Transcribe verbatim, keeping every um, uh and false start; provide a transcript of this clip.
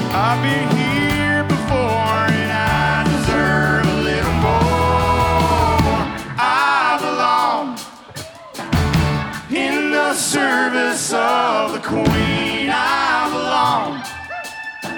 I've been here before and I deserve a little more. I belong in the service of the Queen. I